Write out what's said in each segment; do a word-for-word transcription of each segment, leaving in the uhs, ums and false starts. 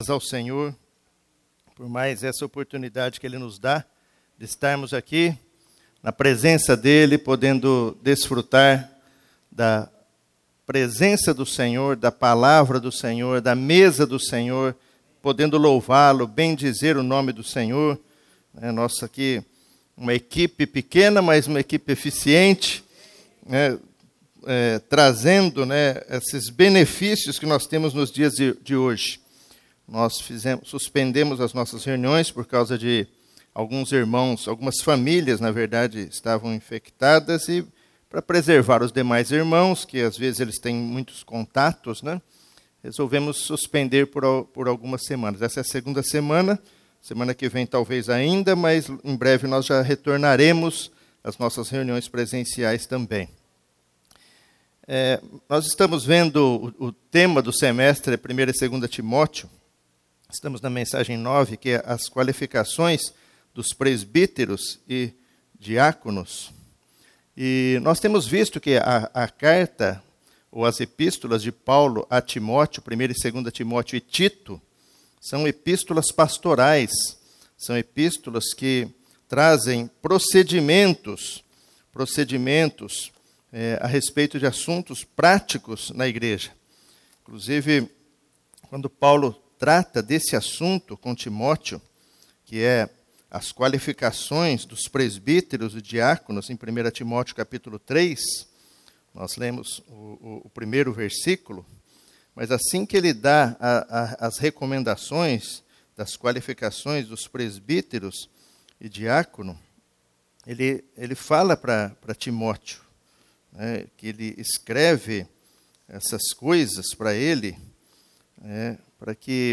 graças ao Senhor por mais essa oportunidade que Ele nos dá de estarmos aqui na presença dEle, podendo desfrutar da presença do Senhor, da palavra do Senhor, da mesa do Senhor, podendo louvá-lo, bendizer o nome do Senhor. É, nossa aqui uma equipe pequena, mas uma equipe eficiente, né, é, trazendo, né, esses benefícios que nós temos nos dias de, de hoje. Nós fizemos, suspendemos as nossas reuniões por causa de alguns irmãos, algumas famílias, na verdade, estavam infectadas, e para preservar os demais irmãos, que às vezes eles têm muitos contatos, né, resolvemos suspender por, por algumas semanas. Essa é a segunda semana, semana que vem talvez ainda, mas em breve nós já retornaremos às nossas reuniões presenciais também. É, nós estamos vendo o, o tema do semestre, primeira e segunda Timóteo. Estamos na mensagem nove, que é as qualificações dos presbíteros e diáconos. E nós temos visto que a, a carta, ou as epístolas de Paulo a Timóteo, primeira e segunda Timóteo e Tito, são epístolas pastorais, são epístolas que trazem procedimentos, procedimentos é, a respeito de assuntos práticos na igreja. Inclusive, quando Paulo trata desse assunto com Timóteo, que é as qualificações dos presbíteros e diáconos, em primeira Timóteo capítulo três, nós lemos o, o, o primeiro versículo, mas assim que ele dá a, a, as recomendações das qualificações dos presbíteros e diácono, ele, ele fala para Timóteo, né, que ele escreve essas coisas para ele, né, para que,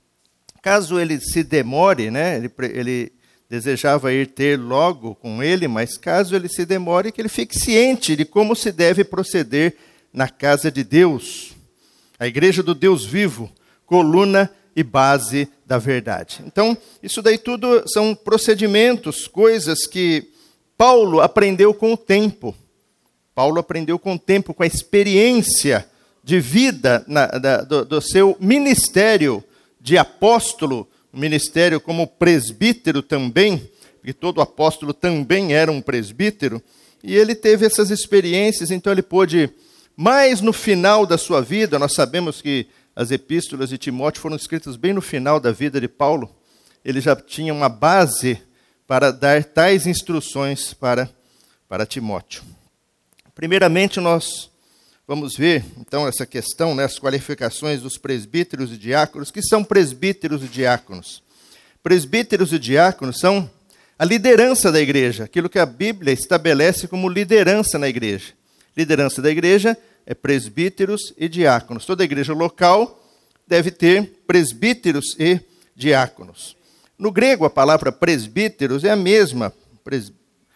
caso ele se demore, né, ele, ele desejava ir ter logo com ele, mas caso ele se demore, que ele fique ciente de como se deve proceder na casa de Deus, a igreja do Deus vivo, coluna e base da verdade. Então, isso daí tudo são procedimentos, coisas que Paulo aprendeu com o tempo. Paulo aprendeu com o tempo, com a experiência de vida na, da, do, do seu ministério de apóstolo, o ministério como presbítero também, porque todo apóstolo também era um presbítero, e ele teve essas experiências, então ele pôde, mais no final da sua vida, nós sabemos que as epístolas de Timóteo foram escritas bem no final da vida de Paulo, ele já tinha uma base para dar tais instruções para, para Timóteo. Primeiramente, nós vamos ver, então, essa questão, né, as qualificações dos presbíteros e diáconos. Que são presbíteros e diáconos? Presbíteros e diáconos são a liderança da igreja, aquilo que a Bíblia estabelece como liderança na igreja. Liderança da igreja é presbíteros e diáconos. Toda igreja local deve ter presbíteros e diáconos. No grego, a palavra presbíteros é a mesma, pres,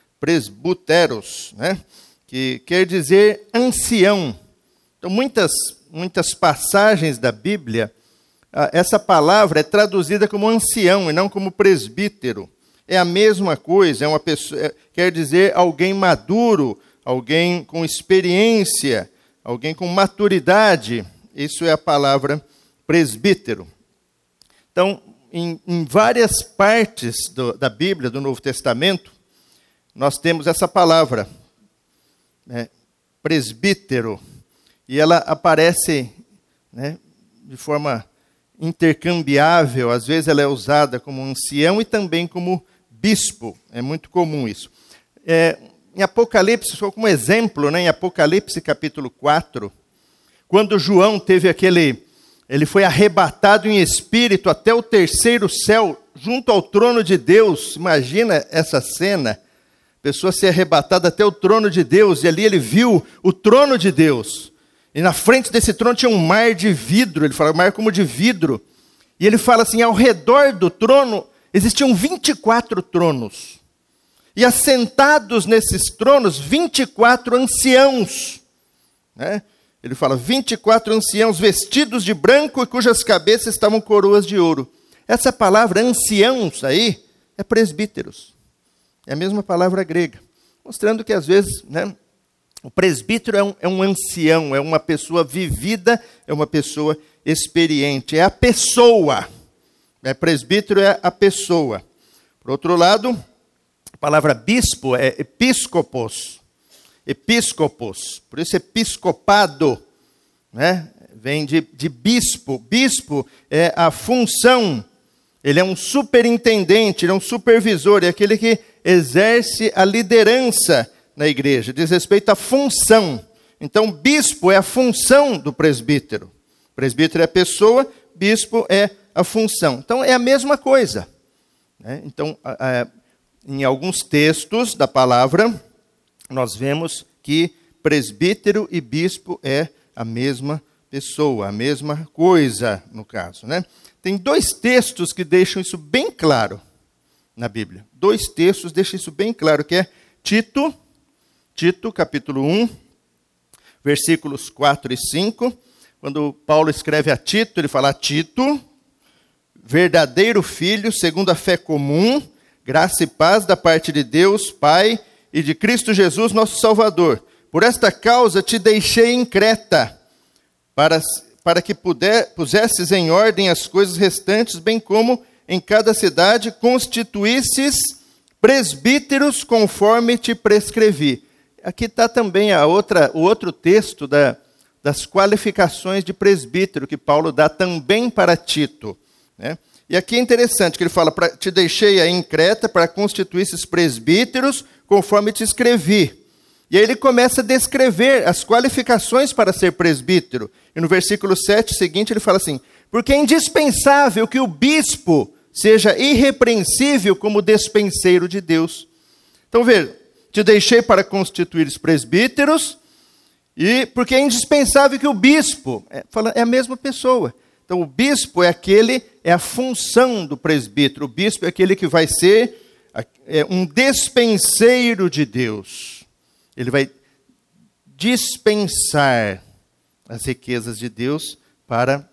presbuteros, né? Que quer dizer ancião. Então, muitas, muitas passagens da Bíblia, essa palavra é traduzida como ancião e não como presbítero. É a mesma coisa, é uma pessoa, é, quer dizer alguém maduro, alguém com experiência, alguém com maturidade. Isso é a palavra presbítero. Então, em, em várias partes do, da Bíblia, do Novo Testamento, nós temos essa palavra, É, presbítero, e ela aparece, né, de forma intercambiável. Às vezes ela é usada como ancião e também como bispo, é muito comum isso. É, em Apocalipse, só como exemplo, né, em Apocalipse capítulo quatro, quando João teve aquele, ele foi arrebatado em espírito até o terceiro céu, junto ao trono de Deus. Imagina essa cena, pessoa ser arrebatada até o trono de Deus, e ali ele viu o trono de Deus, e na frente desse trono tinha um mar de vidro, ele fala, um mar como de vidro, e ele fala assim, ao redor do trono existiam vinte e quatro tronos, e assentados nesses tronos, vinte e quatro anciãos, né? Ele fala, vinte e quatro anciãos vestidos de branco e cujas cabeças estavam coroas de ouro. Essa palavra anciãos aí é presbíteros. É a mesma palavra grega, mostrando que às vezes, né, o presbítero é um, é um ancião, é uma pessoa vivida, é uma pessoa experiente, é a pessoa, É, presbítero é a pessoa. Por outro lado, a palavra bispo é episcopos. Episcopos. Por isso episcopado, né? Vem de, de bispo. Bispo é a função. Ele é um superintendente, ele é um supervisor, é aquele que exerce a liderança na igreja. Diz respeito à função. Então, bispo é a função do presbítero. Presbítero é a pessoa, bispo é a função. Então, é a mesma coisa. Né? Então, a, a, em alguns textos da palavra, nós vemos que presbítero e bispo é a mesma pessoa, a mesma coisa, no caso. Né? Tem dois textos que deixam isso bem claro na Bíblia. Dois textos deixam isso bem claro, que é Tito, Tito, capítulo um, versículos quatro e cinco. Quando Paulo escreve a Tito, ele fala: Tito, verdadeiro filho, segundo a fé comum, graça e paz da parte de Deus, Pai, e de Cristo Jesus, nosso Salvador. Por esta causa te deixei em Creta, para, para que puder, pusesses em ordem as coisas restantes, bem como em cada cidade constituísses presbíteros conforme te prescrevi. Aqui está também a outra, o outro texto da, das qualificações de presbítero, que Paulo dá também para Tito. Né? E aqui é interessante que ele fala: pra, te deixei aí em Creta para constituir esses presbíteros conforme te escrevi. E aí ele começa a descrever as qualificações para ser presbítero. E no versículo sete seguinte ele fala assim: porque é indispensável que o bispo seja irrepreensível como despenseiro de Deus. Então, veja, te deixei para constituir os presbíteros, e porque é indispensável que o bispo, é, fala, é a mesma pessoa. Então, o bispo é aquele, é a função do presbítero. O bispo é aquele que vai ser é, um despenseiro de Deus. Ele vai dispensar as riquezas de Deus para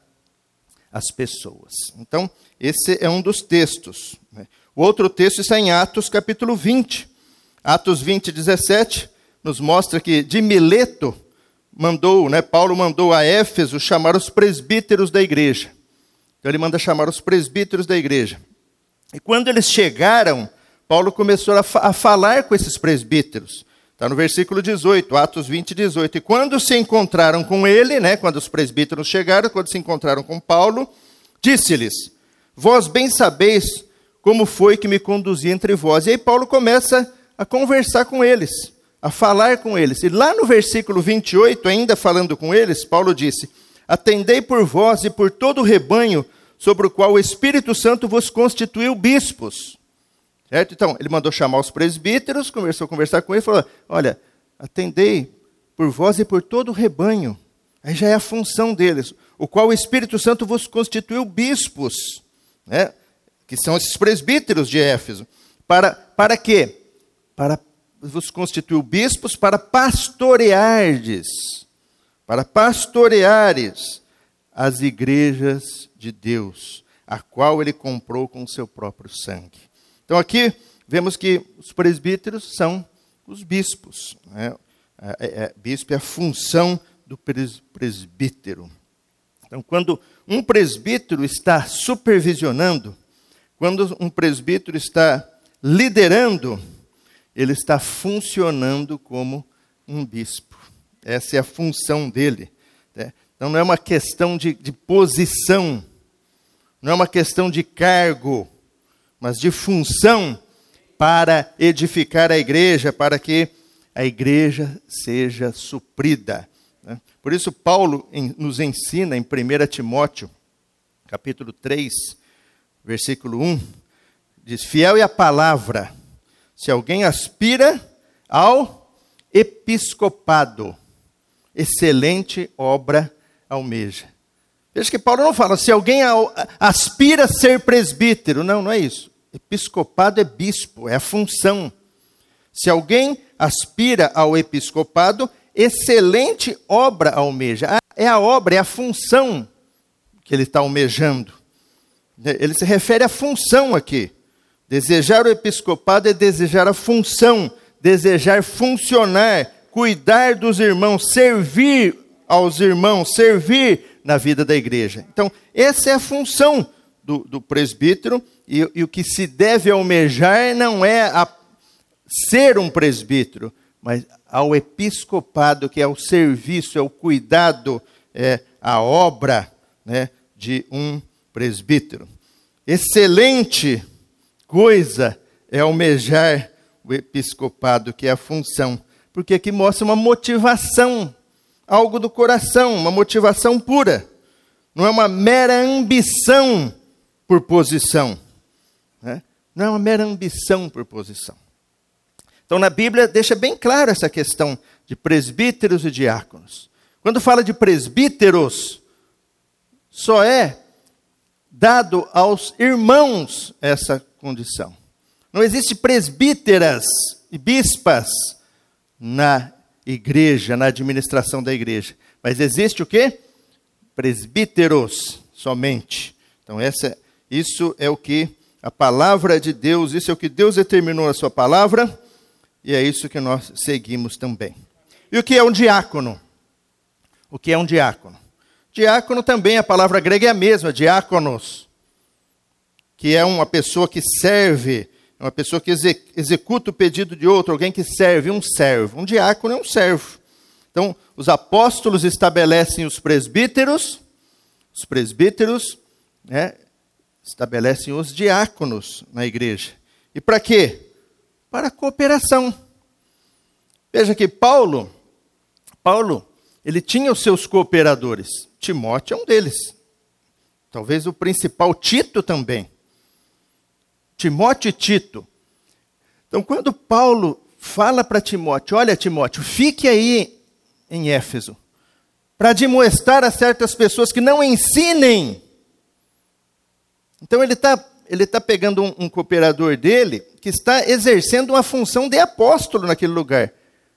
as pessoas. Então, esse é um dos textos. Né? O outro texto está em Atos, capítulo vinte. Atos vinte, dezessete, nos mostra que de Mileto, mandou, né, Paulo mandou a Éfeso chamar os presbíteros da igreja. Então ele manda chamar os presbíteros da igreja. E quando eles chegaram, Paulo começou a, fa- a falar com esses presbíteros. Está no versículo dezoito, Atos vinte, dezoito. E quando se encontraram com ele, né, quando os presbíteros chegaram, quando se encontraram com Paulo, disse-lhes: vós bem sabeis como foi que me conduzi entre vós. E aí Paulo começa a conversar com eles, a falar com eles. E lá no versículo vinte e oito, ainda falando com eles, Paulo disse: atendei por vós e por todo o rebanho sobre o qual o Espírito Santo vos constituiu bispos. Certo? Então, ele mandou chamar os presbíteros, começou a conversar com eles, falou: olha, atendei por vós e por todo o rebanho. Aí já é a função deles, o qual o Espírito Santo vos constituiu bispos, né? Que são esses presbíteros de Éfeso. Para, para quê? Para vos constituiu bispos para pastoreardes, para pastoreares as igrejas de Deus, a qual ele comprou com o seu próprio sangue. Então aqui vemos que os presbíteros são os bispos. Né? É, é, bispo é a função do pres, presbítero. Então quando um presbítero está supervisionando, quando um presbítero está liderando, ele está funcionando como um bispo. Essa é a função dele. Né? Então não é uma questão de, de posição, não é uma questão de cargo, mas de função para edificar a igreja, para que a igreja seja suprida. Né? Por isso Paulo em, nos ensina em primeiro Timóteo, capítulo três, versículo um, diz: fiel é a palavra, se alguém aspira ao episcopado, excelente obra almeja. Veja que Paulo não fala se alguém aspira a ser presbítero. Não, não é isso. Episcopado é bispo, é a função. Se alguém aspira ao episcopado, excelente obra almeja. É a obra, é a função que ele está almejando. Ele se refere à função aqui. Desejar o episcopado é desejar a função, desejar funcionar, cuidar dos irmãos, servir aos irmãos, servir na vida da igreja. Então, essa é a função do, do presbítero, e, e o que se deve almejar não é a ser um presbítero, mas ao episcopado, que é o serviço, é o cuidado, é a obra, né, de um presbítero. Excelente coisa é almejar o episcopado, que é a função, porque aqui mostra uma motivação, algo do coração, uma motivação pura. Não é uma mera ambição por posição, né? Não é uma mera ambição por posição. Então, na Bíblia, deixa bem claro essa questão de presbíteros e diáconos. Quando fala de presbíteros, só é dado aos irmãos essa condição. Não existe presbíteras e bispas na igreja, na administração da igreja. Mas existe o quê? Presbíteros somente. Então, essa, isso é o que a palavra de Deus, isso é o que Deus determinou na sua palavra, e é isso que nós seguimos também. E o que é um diácono? O que é um diácono? Diácono também, a palavra grega é a mesma, diáconos, que é uma pessoa que serve, uma pessoa que executa o pedido de outro, alguém que serve, um servo. Um diácono é um servo. Então, os apóstolos estabelecem os presbíteros, os presbíteros, né, estabelecem os diáconos na igreja. E para quê? Para a cooperação. Veja que Paulo, Paulo, ele tinha os seus cooperadores. Timóteo é um deles. Talvez o principal, Tito também. Timóteo e Tito. Então, quando Paulo fala para Timóteo, olha, Timóteo, fique aí em Éfeso, para demonstrar a certas pessoas que não ensinem. Então, ele está ele tá pegando um, um cooperador dele, que está exercendo uma função de apóstolo naquele lugar.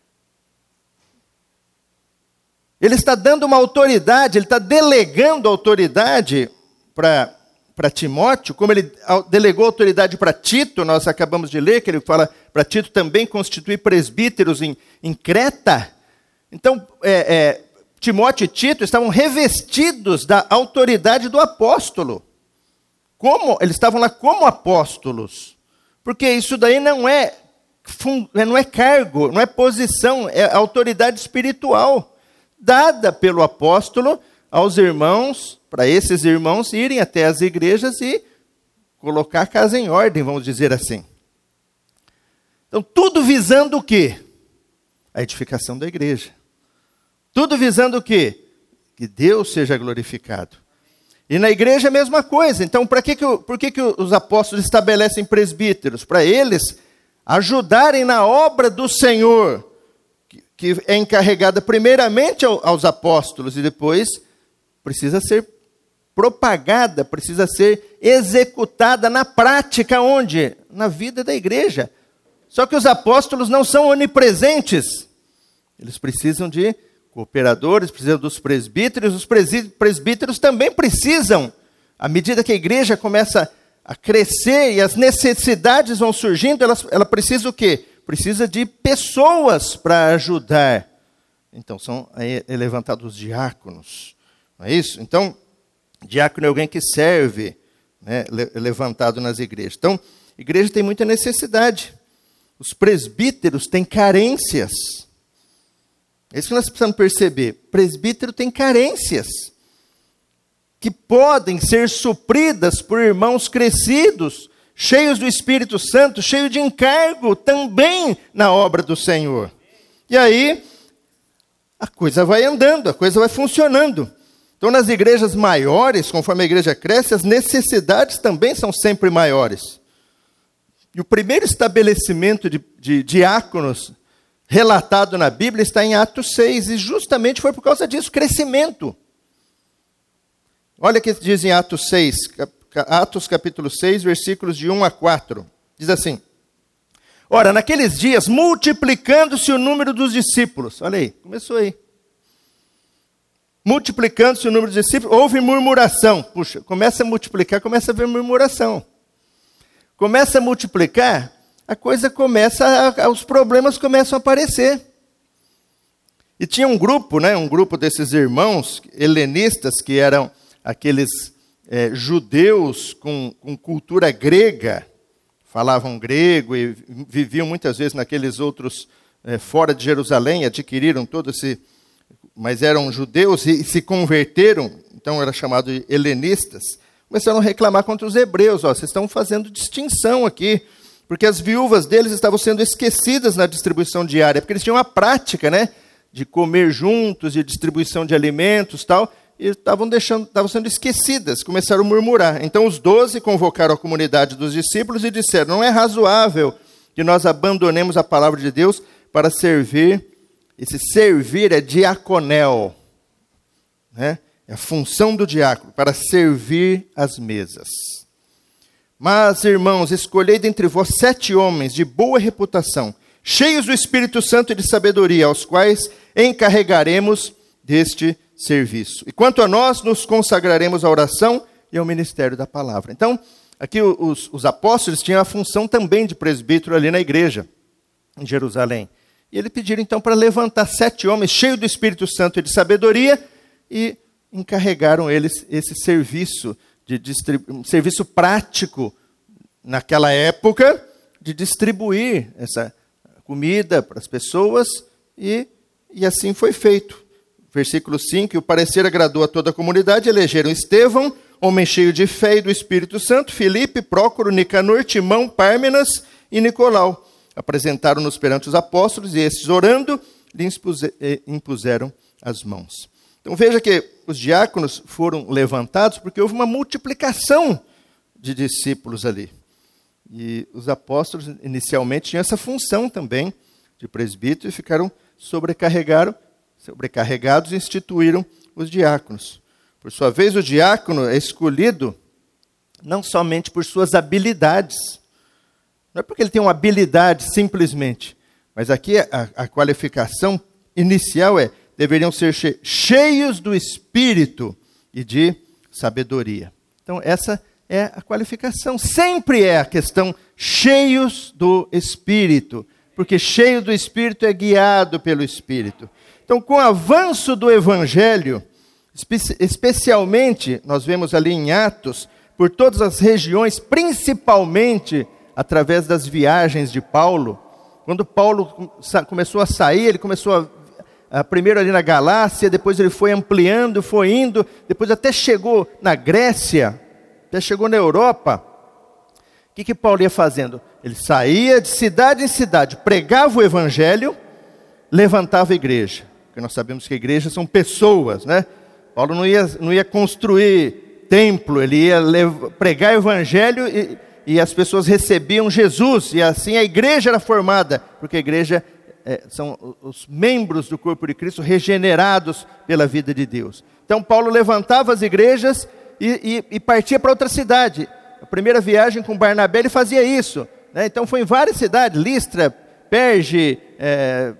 Ele está dando uma autoridade, ele está delegando autoridade para para Timóteo, como ele delegou autoridade para Tito, nós acabamos de ler, que ele fala para Tito também constituir presbíteros em, em Creta. Então, é, é, Timóteo e Tito estavam revestidos da autoridade do apóstolo. Como? Eles estavam lá como apóstolos. Porque isso daí não é, não é cargo, não é posição, é autoridade espiritual dada pelo apóstolo aos irmãos, para esses irmãos irem até as igrejas e colocar a casa em ordem, vamos dizer assim. Então, tudo visando o quê? A edificação da igreja. Tudo visando o quê? Que Deus seja glorificado. E na igreja a mesma coisa. Então, para que que, por que que os apóstolos estabelecem presbíteros? Para eles ajudarem na obra do Senhor, que, que é encarregada primeiramente aos apóstolos e depois precisa ser propagada, precisa ser executada na prática, onde? Na vida da igreja. Só que os apóstolos não são onipresentes. Eles precisam de cooperadores, precisam dos presbíteros, os presbíteros também precisam. À medida que a igreja começa a crescer e as necessidades vão surgindo, ela, ela precisa o quê? Precisa de pessoas para ajudar. Então, são aí levantados os diáconos. Não é isso? Então, diácono é alguém que serve, né, levantado nas igrejas. Então, a igreja tem muita necessidade. Os presbíteros têm carências. É isso que nós precisamos perceber. Presbítero tem carências que podem ser supridas por irmãos crescidos, cheios do Espírito Santo, cheios de encargo também na obra do Senhor. E aí, a coisa vai andando, a coisa vai funcionando. Então, nas igrejas maiores, conforme a igreja cresce, as necessidades também são sempre maiores. E o primeiro estabelecimento de, de diáconos relatado na Bíblia está em Atos seis, e justamente foi por causa disso, crescimento. Olha o que diz em Atos seis, Atos capítulo seis, versículos de um a quatro. Diz assim: ora, naqueles dias, multiplicando-se o número dos discípulos. Olha aí, começou aí. Multiplicando-se o número dos discípulos, houve murmuração. Puxa, começa a multiplicar, começa a haver murmuração. Começa a multiplicar, a coisa começa, a, os problemas começam a aparecer. E tinha um grupo, né, um grupo desses irmãos helenistas, que eram aqueles é, judeus com, com cultura grega, falavam grego e viviam muitas vezes naqueles outros, é, fora de Jerusalém, adquiriram todo esse... Mas eram judeus e, e se converteram, então era chamado de helenistas, começaram a reclamar contra os hebreus. Ó, vocês estão fazendo distinção aqui, porque as viúvas deles estavam sendo esquecidas na distribuição diária, porque eles tinham a prática, né, de comer juntos, de distribuição de alimentos, tal, e estavam deixando, estavam sendo esquecidas, começaram a murmurar. Então os doze convocaram a comunidade dos discípulos e disseram: não é razoável que nós abandonemos a palavra de Deus para servir. Esse servir é diaconel, né? É a função do diácono, para servir as mesas. Mas, irmãos, escolhei dentre vós sete homens de boa reputação, cheios do Espírito Santo e de sabedoria, aos quais encarregaremos deste serviço. E quanto a nós, nos consagraremos à oração e ao ministério da palavra. Então, aqui os, os apóstolos tinham a função também de presbítero ali na igreja, em Jerusalém. E ele pediram então para levantar sete homens cheios do Espírito Santo e de sabedoria e encarregaram eles esse serviço, de distribu- um serviço prático naquela época, de distribuir essa comida para as pessoas e, e assim foi feito. Versículo cinco, e o parecer agradou a toda a comunidade, elegeram Estevão, homem cheio de fé e do Espírito Santo, Filipe, Prócoro, Nicanor, Timão, Pármenas e Nicolau. Apresentaram-nos perante os apóstolos e esses, orando, lhe impuseram as mãos. Então veja que os diáconos foram levantados porque houve uma multiplicação de discípulos ali. E os apóstolos inicialmente tinham essa função também de presbítero e ficaram sobrecarregados, sobrecarregados e instituíram os diáconos. Por sua vez, o diácono é escolhido não somente por suas habilidades, não é porque ele tem uma habilidade simplesmente, mas aqui a, a qualificação inicial é: deveriam ser che- cheios do Espírito e de sabedoria. Então essa é a qualificação, sempre é a questão cheios do Espírito, porque cheio do Espírito é guiado pelo Espírito. Então, com o avanço do Evangelho, espe- especialmente, nós vemos ali em Atos, por todas as regiões, principalmente através das viagens de Paulo. Quando Paulo começou a sair, ele começou a, a, primeiro ali na Galácia, depois ele foi ampliando, foi indo, depois até chegou na Grécia, até chegou na Europa. O que, que Paulo ia fazendo? Ele saía de cidade em cidade, pregava o Evangelho, levantava a igreja. Porque nós sabemos que a igreja são pessoas, né? Paulo não ia, não ia construir templo, ele ia levar, pregar o Evangelho e... E as pessoas recebiam Jesus, e assim a igreja era formada, porque a igreja é, são os membros do corpo de Cristo regenerados pela vida de Deus. Então Paulo levantava as igrejas e, e, e partia para outra cidade. A primeira viagem com Barnabé ele fazia isso, né? Então foi em várias cidades, Listra, Perge, é,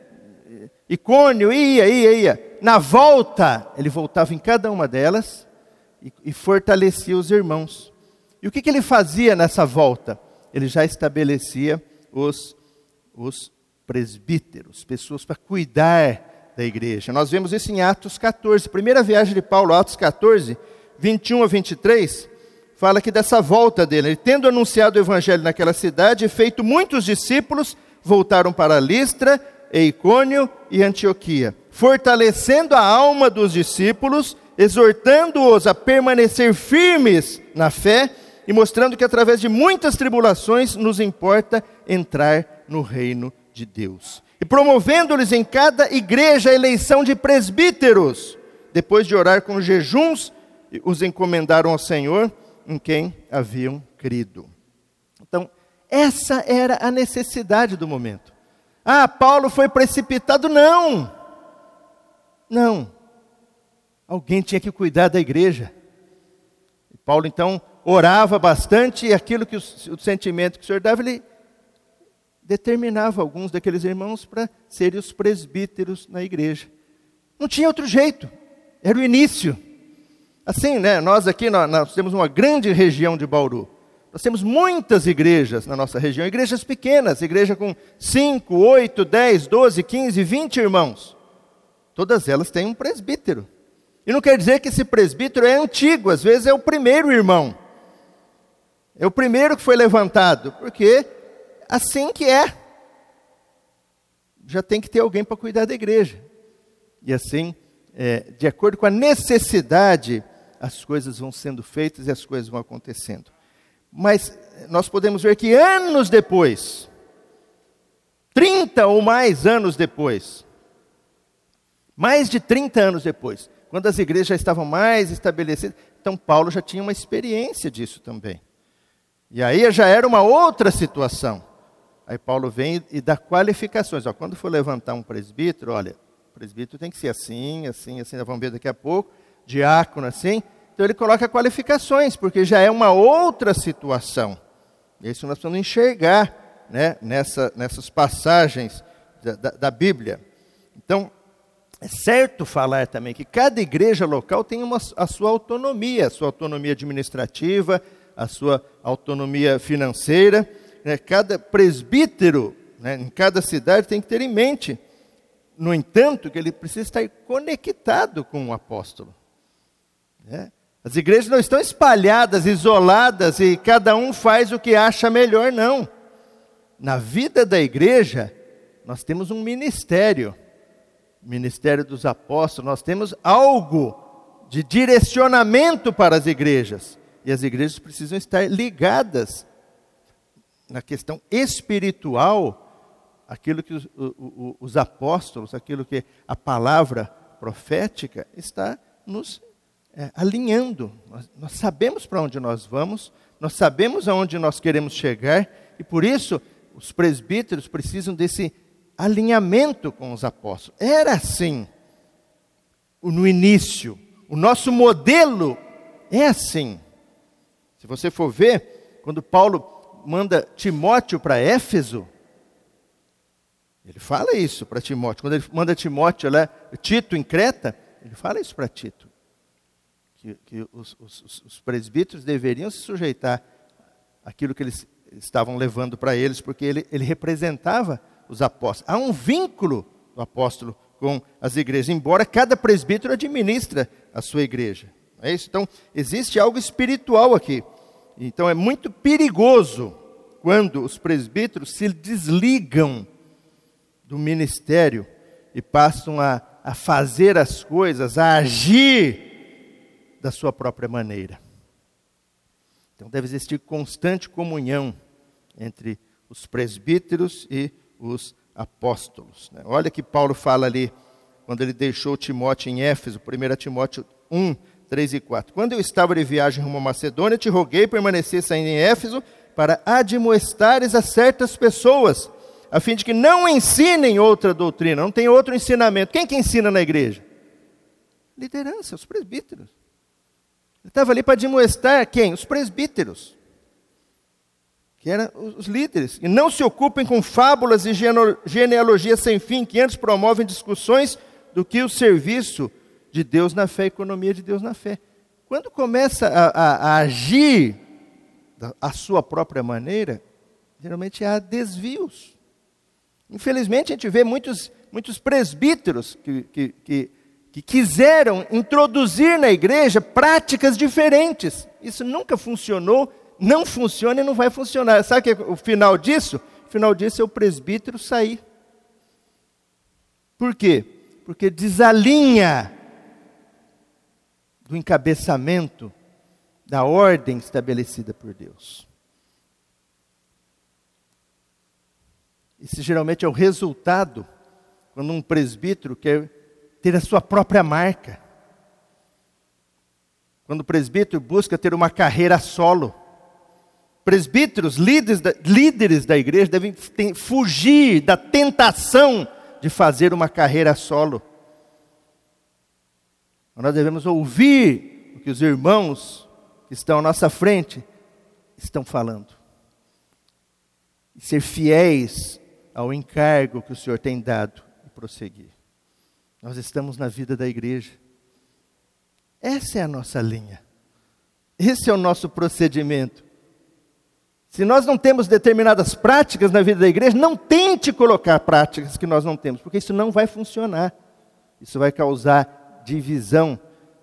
Icônio, ia, ia, ia. Na volta, ele voltava em cada uma delas e, e fortalecia os irmãos. E o que, que ele fazia nessa volta? Ele já estabelecia os, os presbíteros, pessoas para cuidar da igreja. Nós vemos isso em Atos catorze, primeira viagem de Paulo, Atos catorze, vinte e um a vinte e três, fala que dessa volta dele, ele tendo anunciado o evangelho naquela cidade e feito muitos discípulos, voltaram para Listra, Icônio e Antioquia, fortalecendo a alma dos discípulos, exortando-os a permanecer firmes na fé, e mostrando que através de muitas tribulações nos importa entrar no reino de Deus. E promovendo-lhes em cada igreja a eleição de presbíteros. Depois de orar com jejuns, os encomendaram ao Senhor, em quem haviam crido. Então, essa era a necessidade do momento. Ah, Paulo foi precipitado? Não. Não. Alguém tinha que cuidar da igreja. E Paulo, então, orava bastante, e aquilo que o, o sentimento que o Senhor dava, ele determinava alguns daqueles irmãos para serem os presbíteros na igreja. Não tinha outro jeito, era o início. Assim, né, nós aqui, nós, nós temos uma grande região de Bauru. Nós temos muitas igrejas na nossa região, igrejas pequenas, igreja com cinco, oito, dez, doze, quinze, vinte irmãos. Todas elas têm um presbítero. E não quer dizer que esse presbítero é antigo, às vezes é o primeiro irmão. É o primeiro que foi levantado, porque assim que é. Já tem que ter alguém para cuidar da igreja. E assim, é, de acordo com a necessidade, as coisas vão sendo feitas e as coisas vão acontecendo. Mas nós podemos ver que anos depois, trinta ou mais anos depois, mais de trinta anos depois, quando as igrejas já estavam mais estabelecidas, então Paulo já tinha uma experiência disso também. E aí já era uma outra situação. Aí Paulo vem e dá qualificações. Ó, quando for levantar um presbítero, olha, o presbítero tem que ser assim, assim, assim, nós vamos ver daqui a pouco, diácono assim. Então ele coloca qualificações, porque já é uma outra situação. Isso nós precisamos enxergar, né, nessa, nessas passagens da, da, da Bíblia. Então, é certo falar também que cada igreja local tem uma, a sua autonomia, a sua autonomia administrativa, a sua autonomia financeira. Né? Cada presbítero, né, em cada cidade tem que ter em mente, no entanto, que ele precisa estar conectado com o apóstolo. Né? As igrejas não estão espalhadas, isoladas, e cada um faz o que acha melhor, não. Na vida da igreja, nós temos um ministério, ministério dos apóstolos, nós temos algo de direcionamento para as igrejas. E as igrejas precisam estar ligadas na questão espiritual, aquilo que os, os, os apóstolos, aquilo que a palavra profética está nos é, alinhando. Nós, nós sabemos para onde nós vamos, nós sabemos aonde nós queremos chegar, e por isso os presbíteros precisam desse alinhamento com os apóstolos. Era assim no início. O nosso modelo é assim. Se você for ver, quando Paulo manda Timóteo para Éfeso, ele fala isso para Timóteo. Quando ele manda Timóteo lá, Tito em Creta, ele fala isso para Tito. Que, que os, os, os presbíteros deveriam se sujeitar àquilo que eles estavam levando para eles, porque ele, ele representava os apóstolos. Há um vínculo do apóstolo com as igrejas, embora cada presbítero administra a sua igreja. É isso? Então, existe algo espiritual aqui. Então, é muito perigoso quando os presbíteros se desligam do ministério e passam a, a fazer as coisas, a agir da sua própria maneira. Então, deve existir constante comunhão entre os presbíteros e os apóstolos. Né? Olha que Paulo fala ali, quando ele deixou Timóteo em Éfeso, primeiro Timóteo um, três e quatro. Quando eu estava de viagem rumo à Macedônia, te roguei permanecesse ainda em Éfeso para admoestares a certas pessoas, a fim de que não ensinem outra doutrina, não tem outro ensinamento. Quem que ensina na igreja? Liderança, os presbíteros. Ele estava ali para admoestar quem? Os presbíteros, que eram os líderes. E não se ocupem com fábulas e genealogias sem fim, que antes promovem discussões do que o serviço de Deus na fé, a economia de Deus na fé. Quando começa a, a, a agir a sua própria maneira, geralmente há desvios. Infelizmente, a gente vê muitos, muitos presbíteros que, que, que, que quiseram introduzir na igreja práticas diferentes. Isso nunca funcionou, não funciona e não vai funcionar. Sabe que o final disso? O final disso é o presbítero sair. Por quê? Porque desalinha do encabeçamento da ordem estabelecida por Deus. Isso geralmente é o resultado quando um presbítero quer ter a sua própria marca. Quando o presbítero busca ter uma carreira solo. Presbíteros, líderes da, líderes da igreja, devem ter, fugir da tentação de fazer uma carreira solo. Nós devemos ouvir o que os irmãos que estão à nossa frente estão falando. E ser fiéis ao encargo que o Senhor tem dado e prosseguir. Nós estamos na vida da igreja. Essa é a nossa linha. Esse é o nosso procedimento. Se nós não temos determinadas práticas na vida da igreja, não tente colocar práticas que nós não temos, porque isso não vai funcionar. Isso vai causar divisão,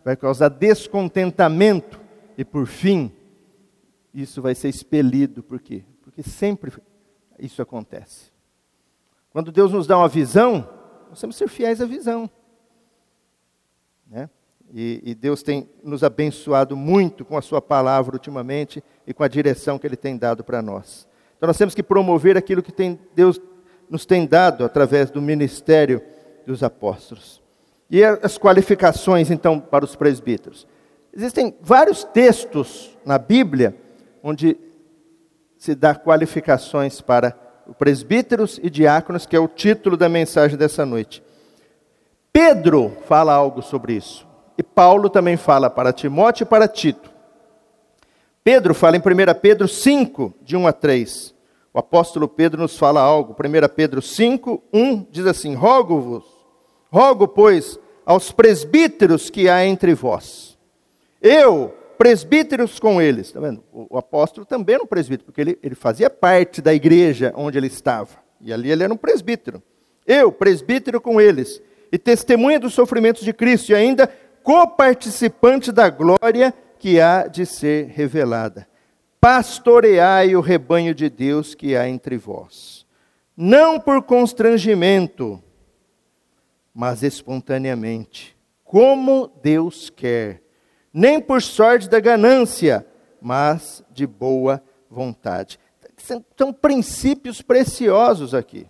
vai causar descontentamento e, por fim, isso vai ser expelido. Por quê? Porque sempre isso acontece. Quando Deus nos dá uma visão, nós temos que ser fiéis à visão. Né? E, e Deus tem nos abençoado muito com a sua palavra ultimamente e com a direção que Ele tem dado para nós. Então nós temos que promover aquilo que tem, Deus nos tem dado através do ministério dos apóstolos. E as qualificações então para os presbíteros. Existem vários textos na Bíblia onde se dá qualificações para presbíteros e diáconos, que é o título da mensagem dessa noite. Pedro fala algo sobre isso. E Paulo também fala para Timóteo e para Tito. Pedro fala em primeira Pedro cinco, de um a três. O apóstolo Pedro nos fala algo. primeira Pedro cinco, um diz assim: Rogo-vos, rogo, pois, aos presbíteros que há entre vós. Eu, presbíteros com eles. Está vendo? O, o apóstolo também era um presbítero, porque ele, ele fazia parte da igreja onde ele estava. E ali ele era um presbítero. Eu, presbítero com eles, e testemunha dos sofrimentos de Cristo, e ainda coparticipante da glória que há de ser revelada. Pastoreai o rebanho de Deus que há entre vós, não por constrangimento, mas espontaneamente, como Deus quer, nem por sorte da ganância, mas de boa vontade. São, são princípios preciosos aqui.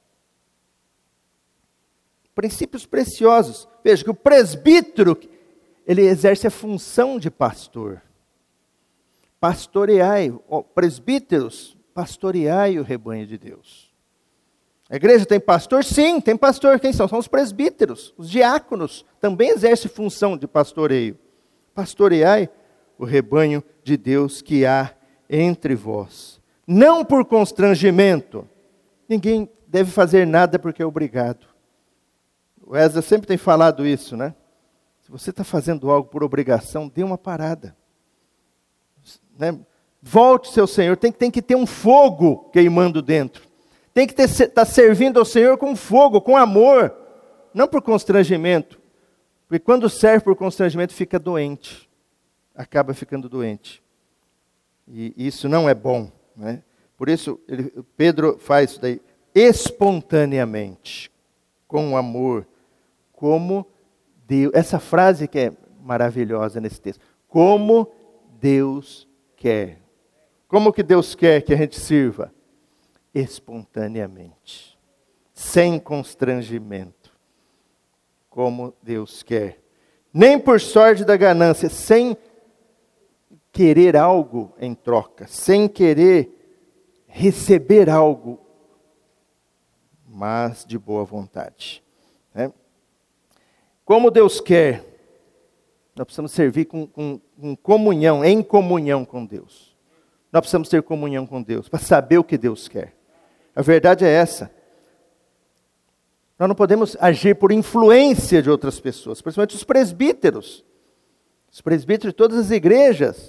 Princípios preciosos. Veja que o presbítero, ele exerce a função de pastor. Pastoreai, ó, presbíteros, pastoreai o rebanho de Deus. A igreja tem pastor? Sim, tem pastor. Quem são? São os presbíteros. Os diáconos também exercem função de pastoreio. Pastoreai o rebanho de Deus que há entre vós. Não por constrangimento. Ninguém deve fazer nada porque é obrigado. O Ezra sempre tem falado isso, né? Se você está fazendo algo por obrigação, dê uma parada. Né? Volte seu Senhor, tem, tem que ter um fogo queimando dentro. Tem que estar tá servindo ao Senhor com fogo, com amor, não por constrangimento. Porque quando serve por constrangimento, fica doente. Acaba ficando doente. E isso não é bom. Né? Por isso, ele, Pedro faz isso daí espontaneamente, com amor, como Deus. Essa frase que é maravilhosa nesse texto. Como Deus quer. Como que Deus quer que a gente sirva? Espontaneamente. Sem constrangimento. Como Deus quer. Nem por sorte da ganância, sem querer algo em troca, sem querer receber algo, mas de boa vontade. Né? Como Deus quer, nós precisamos servir com, com, com comunhão, em comunhão com Deus. Nós precisamos ter comunhão com Deus, para saber o que Deus quer. A verdade é essa. Nós não podemos agir por influência de outras pessoas, principalmente os presbíteros. Os presbíteros de todas as igrejas.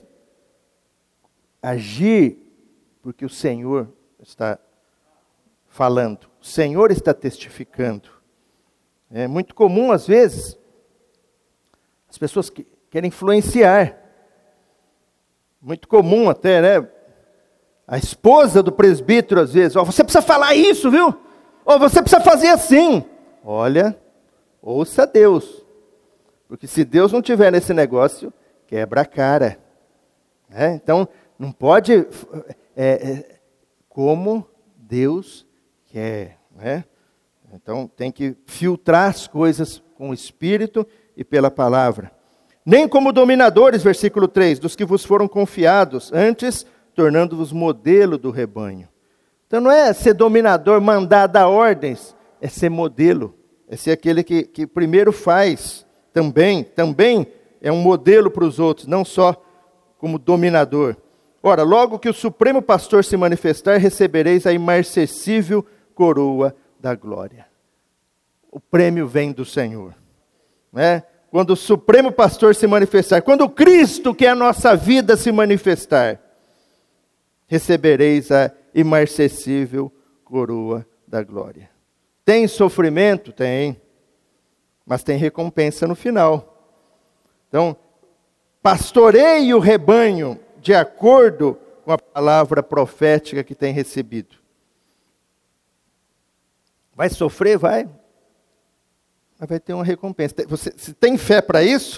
Agir porque o Senhor está falando. O Senhor está testificando. É muito comum, às vezes, as pessoas que querem influenciar. Muito comum até, né? A esposa do presbítero, às vezes, ó, você precisa falar isso, viu? Ó, você precisa fazer assim. Olha, ouça Deus. Porque se Deus não tiver nesse negócio, quebra a cara. É, então, não pode, é, é, como Deus quer. Né? Então, tem que filtrar as coisas com o Espírito e pela palavra. Nem como dominadores, versículo três, dos que vos foram confiados, antes tornando-vos modelo do rebanho. Então não é ser dominador, mandar dar ordens, é ser modelo, é ser aquele que, que primeiro faz também, também é um modelo para os outros, não só como dominador. Ora, logo que o Supremo Pastor se manifestar, recebereis a imarcessível coroa da glória. O prêmio vem do Senhor. Né? Quando o Supremo Pastor se manifestar, quando o Cristo, que é a nossa vida, se manifestar, recebereis a imarcessível coroa da glória. Tem sofrimento? Tem. Mas tem recompensa no final. Então, pastoreie o rebanho de acordo com a palavra profética que tem recebido. Vai sofrer? Vai. Mas vai ter uma recompensa. Você, se tem fé para isso,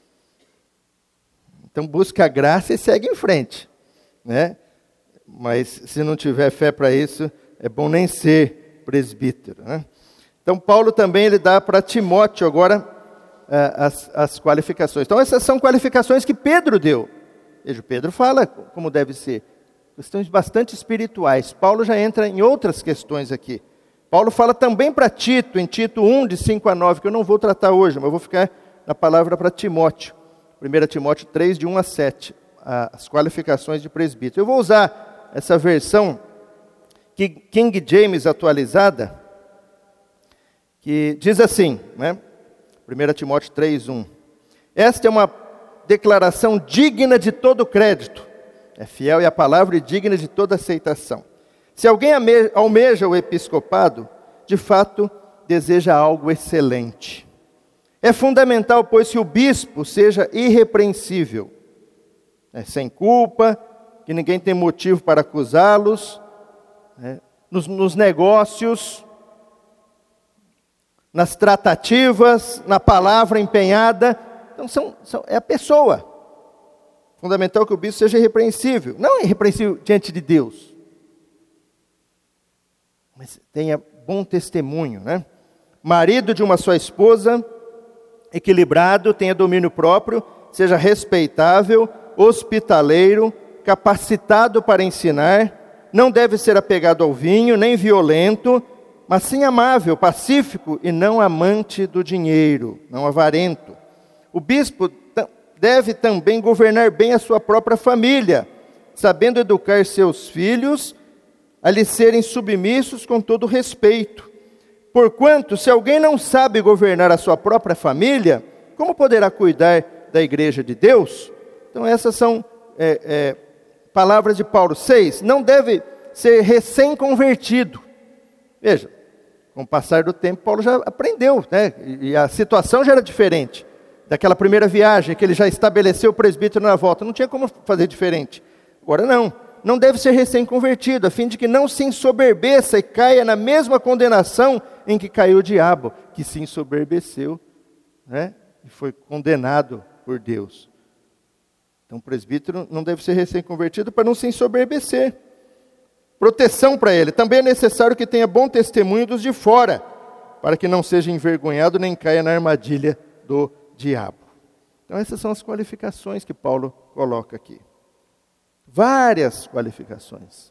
então busca a graça e segue em frente, né? Mas se não tiver fé para isso, é bom nem ser presbítero, né? Então Paulo também ele dá para Timóteo agora as, as qualificações. Então essas são qualificações que Pedro deu. Veja, Pedro fala como deve ser. Questões bastante espirituais. Paulo já entra em outras questões aqui. Paulo fala também para Tito, em Tito um, de cinco a nove, que eu não vou tratar hoje, mas eu vou ficar na palavra para Timóteo. primeira Timóteo três, de um a sete, as qualificações de presbítero. Eu vou usar essa versão que King James atualizada, que diz assim, né? primeira Timóteo três, um. Esta é uma declaração digna de todo crédito. É fiel e a palavra e digna de toda aceitação. Se alguém almeja o episcopado, de fato deseja algo excelente. É fundamental, pois, que o bispo seja irrepreensível, né, sem culpa, que ninguém tem motivo para acusá-los, né, nos, nos negócios, nas tratativas, na palavra empenhada. Então, são, são, é a pessoa. Fundamental que o bispo seja irrepreensível. Não irrepreensível diante de Deus, mas tenha bom testemunho, né? Marido de uma só esposa, equilibrado, tenha domínio próprio, seja respeitável, hospitaleiro, capacitado para ensinar, não deve ser apegado ao vinho, nem violento, mas sim amável, pacífico e não amante do dinheiro, não avarento. O bispo deve também governar bem a sua própria família, sabendo educar seus filhos a lhe serem submissos com todo respeito. Porquanto, se alguém não sabe governar a sua própria família, como poderá cuidar da igreja de Deus? Então essas são é, é, palavras de Paulo. Seis, não deve ser recém-convertido. Veja, com o passar do tempo, Paulo já aprendeu, né? E a situação já era diferente. Daquela primeira viagem, que ele já estabeleceu o presbítero na volta, não tinha como fazer diferente. Agora não. Não deve ser recém-convertido, a fim de que não se ensoberbeça e caia na mesma condenação em que caiu o diabo, que se ensoberbeceu, né, e foi condenado por Deus. Então o presbítero não deve ser recém-convertido para não se ensoberbecer. Proteção para ele. Também é necessário que tenha bom testemunho dos de fora, para que não seja envergonhado nem caia na armadilha do diabo. Então essas são as qualificações que Paulo coloca aqui. Várias qualificações.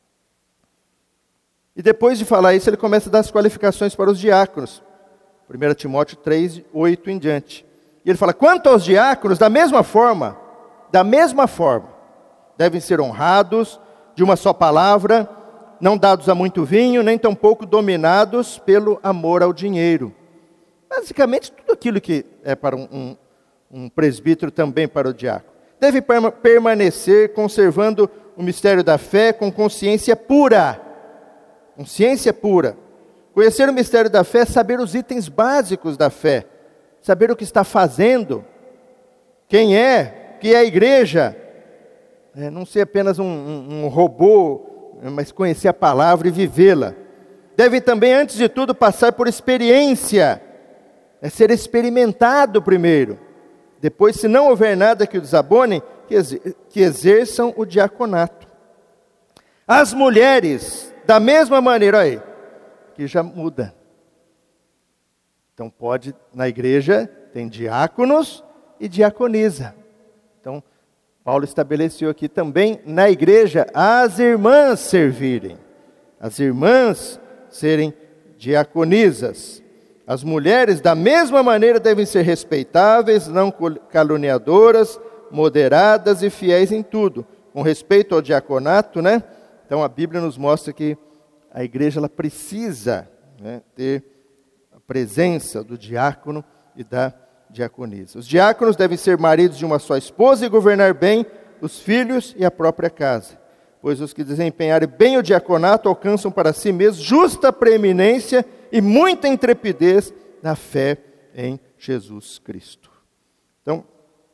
E depois de falar isso, ele começa a dar as qualificações para os diáconos. primeira Timóteo três, oito em diante. E ele fala, quanto aos diáconos, da mesma forma, da mesma forma, devem ser honrados, de uma só palavra, não dados a muito vinho, nem tampouco dominados pelo amor ao dinheiro. Basicamente, tudo aquilo que é para um, um, um presbítero, também para o diácono. Deve permanecer conservando o mistério da fé com consciência pura. Consciência pura. Conhecer o mistério da fé é saber os itens básicos da fé. Saber o que está fazendo. Quem é, que é a igreja. É, não ser apenas um, um, um robô, mas conhecer a palavra e vivê-la. Deve também, antes de tudo, passar por experiência. É ser experimentado primeiro. Depois, se não houver nada que o desabone, que, exer- que exerçam o diaconato. As mulheres, da mesma maneira, olha aí, que já muda. Então pode, na igreja, tem diáconos e diaconisa. Então, Paulo estabeleceu aqui também, na igreja, as irmãs servirem. As irmãs serem diaconisas. As mulheres, da mesma maneira, devem ser respeitáveis, não caluniadoras, moderadas e fiéis em tudo. Com respeito ao diaconato, né? Então a Bíblia nos mostra que a igreja ela precisa, né, ter a presença do diácono e da diaconisa. Os diáconos devem ser maridos de uma só esposa e governar bem os filhos e a própria casa. Pois os que desempenharem bem o diaconato alcançam para si mesmos justa preeminência e muita intrepidez na fé em Jesus Cristo. Então,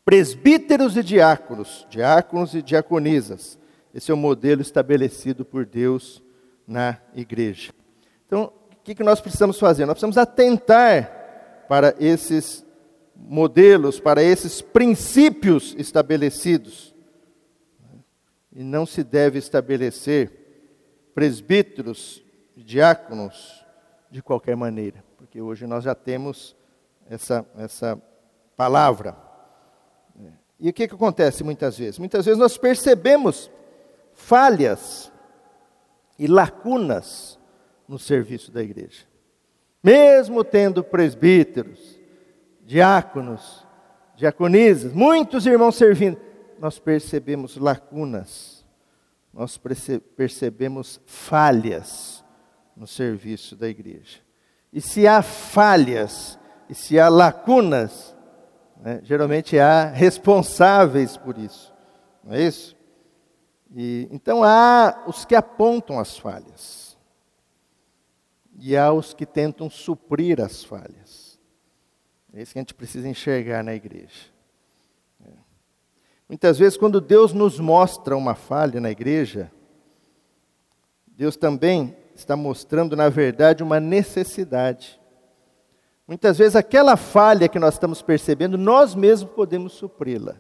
presbíteros e diáconos, diáconos e diaconisas. Esse é o modelo estabelecido por Deus na igreja. Então, o que, que nós precisamos fazer? Nós precisamos atentar para esses modelos, para esses princípios estabelecidos. E não se deve estabelecer presbíteros, diáconos, de qualquer maneira. Porque hoje nós já temos essa, essa palavra. E o que, que acontece muitas vezes? Muitas vezes nós percebemos falhas e lacunas no serviço da igreja. Mesmo tendo presbíteros, diáconos, diaconisas, muitos irmãos servindo, nós percebemos lacunas, nós percebemos falhas no serviço da igreja. E se há falhas, e se há lacunas, né, geralmente há responsáveis por isso, não é isso? E, então há os que apontam as falhas, e há os que tentam suprir as falhas. É isso que a gente precisa enxergar na igreja. É. Muitas vezes, quando Deus nos mostra uma falha na igreja, Deus também está mostrando, na verdade, uma necessidade. Muitas vezes, aquela falha que nós estamos percebendo, nós mesmos podemos supri-la.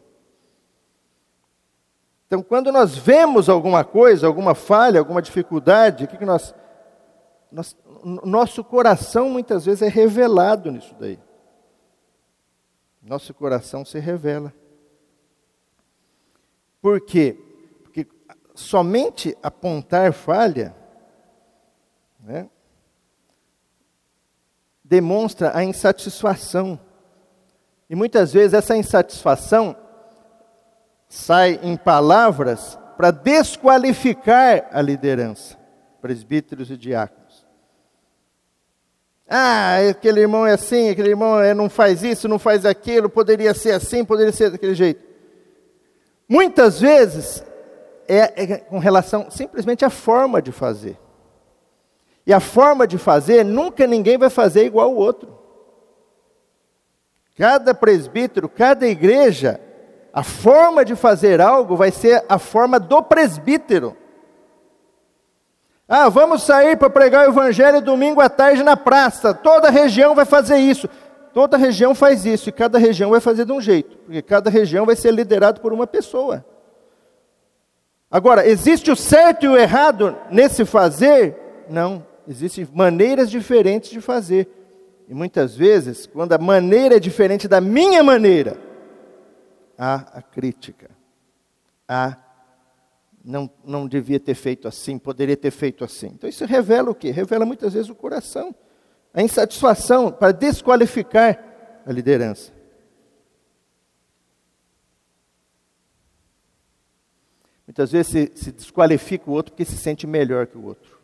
Então, quando nós vemos alguma coisa, alguma falha, alguma dificuldade, o que, que nós, nós... Nosso coração, muitas vezes, é revelado nisso daí. Nosso coração se revela. Por quê? Porque somente apontar falha, né, demonstra a insatisfação. E muitas vezes essa insatisfação sai em palavras para desqualificar a liderança, presbíteros e diáconos. Ah, aquele irmão é assim, aquele irmão não faz isso, não faz aquilo, poderia ser assim, poderia ser daquele jeito. Muitas vezes é, é com relação simplesmente à forma de fazer. E a forma de fazer, nunca ninguém vai fazer igual ao outro. Cada presbítero, cada igreja, a forma de fazer algo vai ser a forma do presbítero. Ah, vamos sair para pregar o evangelho domingo à tarde na praça. Toda região vai fazer isso. Toda região faz isso e cada região vai fazer de um jeito. Porque cada região vai ser liderado por uma pessoa. Agora, existe o certo e o errado nesse fazer? Não. Existem maneiras diferentes de fazer. E muitas vezes, quando a maneira é diferente da minha maneira, há a crítica. Há, não, não devia ter feito assim, poderia ter feito assim. Então isso revela o quê? Revela muitas vezes o coração. A insatisfação para desqualificar a liderança. Muitas vezes se, se desqualifica o outro porque se sente melhor que o outro.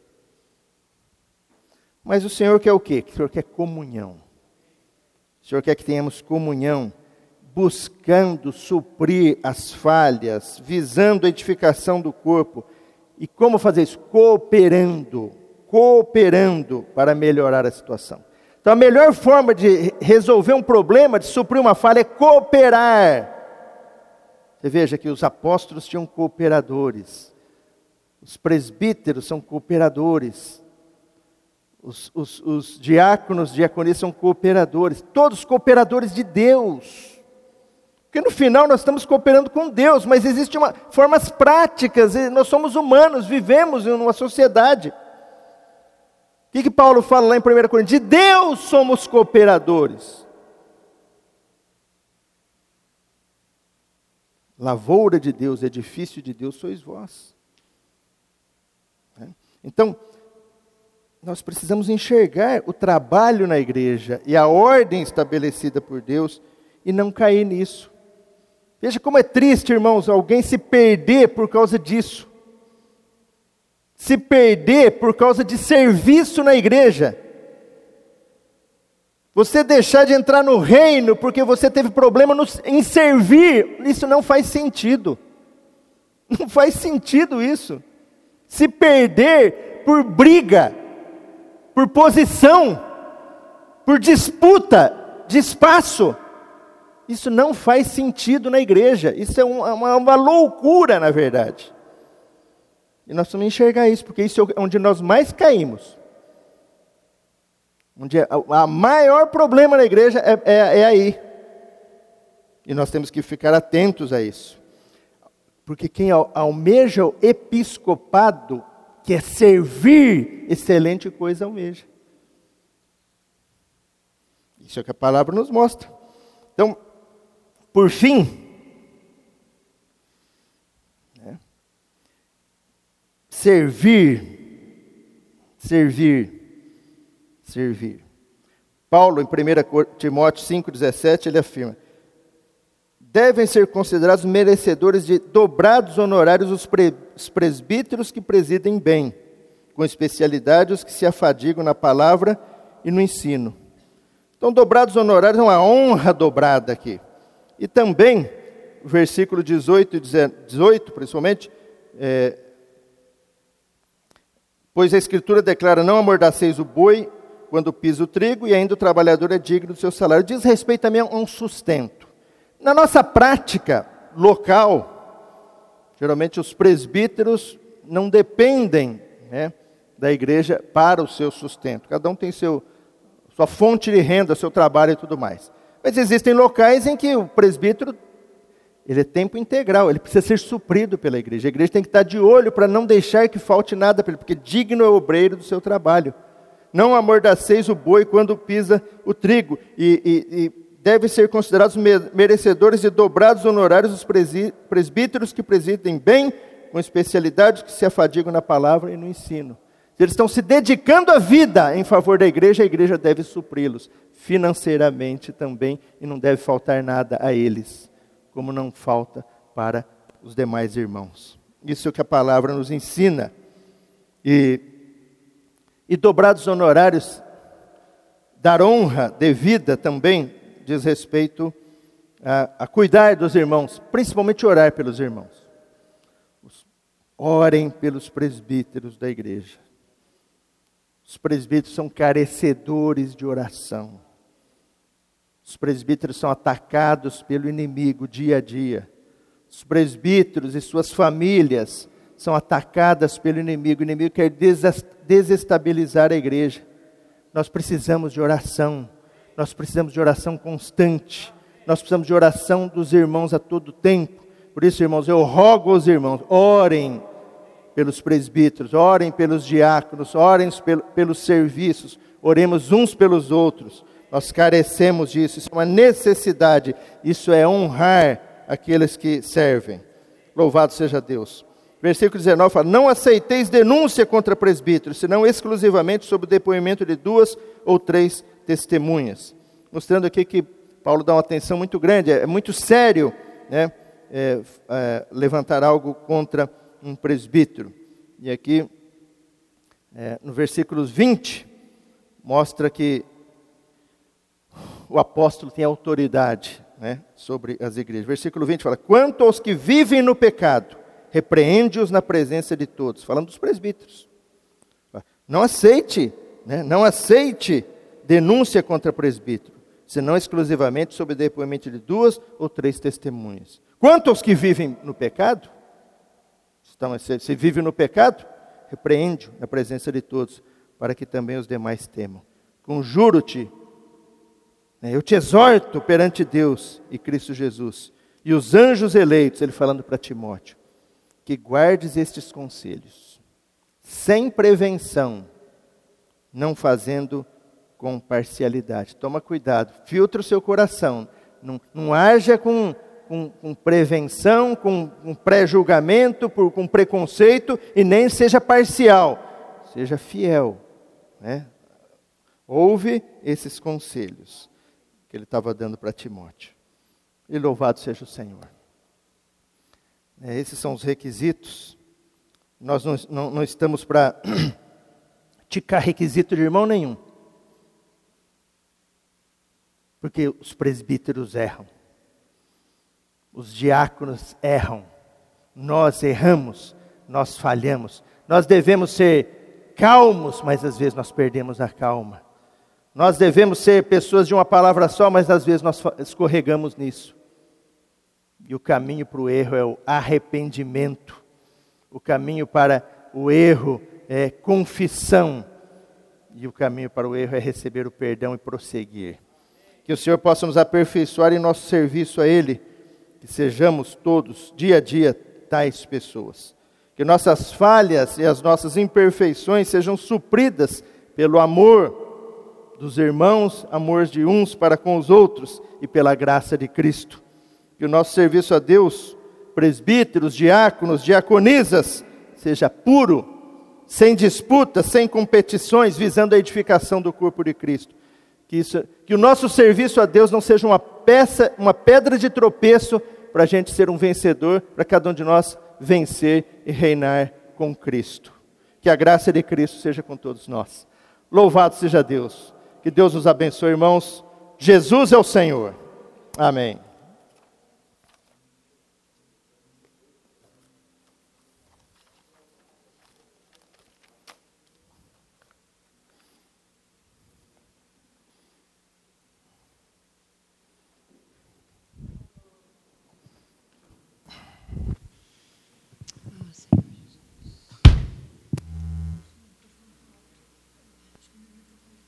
Mas o Senhor quer o quê? O Senhor quer comunhão. O Senhor quer que tenhamos comunhão, buscando suprir as falhas, visando a edificação do corpo. E como fazer isso? Cooperando, cooperando para melhorar a situação. Então a melhor forma de resolver um problema, de suprir uma falha, é cooperar. Você veja que os apóstolos tinham cooperadores, os presbíteros são cooperadores, os, os, os diáconos, diaconistas são cooperadores, todos cooperadores de Deus. Porque no final nós estamos cooperando com Deus, mas existem uma, formas práticas, nós somos humanos, vivemos em uma sociedade. O que, que Paulo fala lá em primeira Coríntios? De Deus somos cooperadores. Lavoura de Deus, edifício de Deus sois vós. Então, nós precisamos enxergar o trabalho na igreja e a ordem estabelecida por Deus e não cair nisso. Veja como é triste, irmãos, alguém se perder por causa disso. Se perder por causa de serviço na igreja. Você deixar de entrar no reino porque você teve problema no, em servir, isso não faz sentido. Não faz sentido isso. Se perder por briga, por posição, por disputa de espaço. Isso não faz sentido na igreja. Isso é uma, uma loucura, na verdade. E nós precisamos enxergar isso, porque isso é onde nós mais caímos. Onde o maior problema na igreja é, é, é aí. E nós temos que ficar atentos a isso. Porque quem almeja o episcopado, que é servir, excelente coisa almeja. Isso é o que a palavra nos mostra. Então, por fim, né, servir, servir, servir. Paulo, em primeira Timóteo cinco, dezessete, ele afirma: devem ser considerados merecedores de dobrados honorários os, pre, os presbíteros que presidem bem, com especialidade os que se afadigam na palavra e no ensino. Então, dobrados honorários é uma honra dobrada aqui. E também, versículo dezoito e dezoito, principalmente, é, pois a Escritura declara: não amordaceis o boi quando pisa o trigo, e ainda o trabalhador é digno do seu salário. Diz respeito também a um sustento. Na nossa prática local, geralmente os presbíteros não dependem, né, da igreja para o seu sustento. Cada um tem seu, sua fonte de renda, seu trabalho e tudo mais. Mas existem locais em que o presbítero, ele é tempo integral, ele precisa ser suprido pela igreja. A igreja tem que estar de olho para não deixar que falte nada para ele, porque digno é o obreiro do seu trabalho. Não amordaceis o boi quando pisa o trigo, e, e, e devem ser considerados merecedores de dobrados honorários os presbíteros que presidem bem, com especialidade, que se afadigam na palavra e no ensino. Eles estão se dedicando a vida em favor da igreja, a igreja deve supri-los financeiramente também, e não deve faltar nada a eles, como não falta para os demais irmãos. Isso é o que a palavra nos ensina. E, e dobrados honorários, dar honra devida também, diz respeito a, a cuidar dos irmãos, principalmente orar pelos irmãos. Orem pelos presbíteros da igreja. Os presbíteros são carecedores de oração. Os presbíteros são atacados pelo inimigo dia a dia. Os presbíteros e suas famílias são atacadas pelo inimigo. O inimigo quer desestabilizar a igreja. Nós precisamos de oração. Nós precisamos de oração constante. Nós precisamos de oração dos irmãos a todo tempo. Por isso, irmãos, eu rogo aos irmãos, orem pelos presbíteros, orem pelos diáconos, orem pelos serviços, oremos uns pelos outros. Nós carecemos disso, isso é uma necessidade, isso é honrar aqueles que servem. Louvado seja Deus. Versículo dezenove fala: não aceiteis denúncia contra presbíteros, senão exclusivamente sob o depoimento de duas ou três testemunhas. Mostrando aqui que Paulo dá uma atenção muito grande, é muito sério, né, é, é, levantar algo contra um presbítero. E aqui, é, no versículo vinte, mostra que o apóstolo tem autoridade, né, sobre as igrejas. Versículo vinte fala: quanto aos que vivem no pecado, repreende-os na presença de todos. Falando dos presbíteros. Não aceite, né, não aceite denúncia contra presbítero, senão exclusivamente sob o depoimento de duas ou três testemunhas. Quanto aos que vivem no pecado, então, se vive no pecado, repreende-o na presença de todos, para que também os demais temam. Conjuro-te, né, eu te exorto perante Deus e Cristo Jesus, e os anjos eleitos, ele falando para Timóteo, que guardes estes conselhos, sem prevenção, não fazendo com parcialidade. Toma cuidado, filtra o seu coração, não, não haja com... Com, com prevenção, com, com pré-julgamento, por, com preconceito, e nem seja parcial, seja fiel, né? Ouve esses conselhos que ele estava dando para Timóteo. E louvado seja o Senhor. É, esses são os requisitos. Nós não, não, não estamos para ticar requisito de irmão nenhum, porque os presbíteros erram. Os diáconos erram, nós erramos, nós falhamos. Nós devemos ser calmos, mas às vezes nós perdemos a calma. Nós devemos ser pessoas de uma palavra só, mas às vezes nós escorregamos nisso. E o caminho para o erro é o arrependimento. O caminho para o erro é confissão. E o caminho para o erro é receber o perdão e prosseguir. Que o Senhor possa nos aperfeiçoar em nosso serviço a Ele. Que sejamos todos, dia a dia, tais pessoas. Que nossas falhas e as nossas imperfeições sejam supridas pelo amor dos irmãos, amor de uns para com os outros e pela graça de Cristo. Que o nosso serviço a Deus, presbíteros, diáconos, diaconisas, seja puro, sem disputas, sem competições, visando a edificação do corpo de Cristo. Que, isso, que o nosso serviço a Deus não seja uma peça, uma pedra de tropeço para a gente ser um vencedor, para cada um de nós vencer e reinar com Cristo. Que a graça de Cristo seja com todos nós. Louvado seja Deus. Que Deus nos abençoe, irmãos. Jesus é o Senhor. Amém.